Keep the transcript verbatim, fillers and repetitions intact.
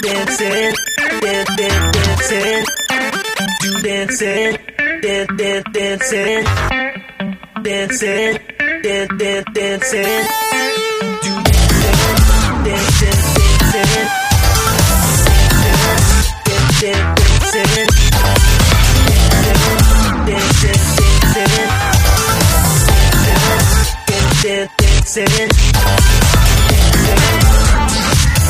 dancing, dan dan dancing, do dancing, dan dan dancing, dancing, dan dan dancing, do dancing, dancing, dancing, dan dan dancing, dancing, dancing, dan dan dancing.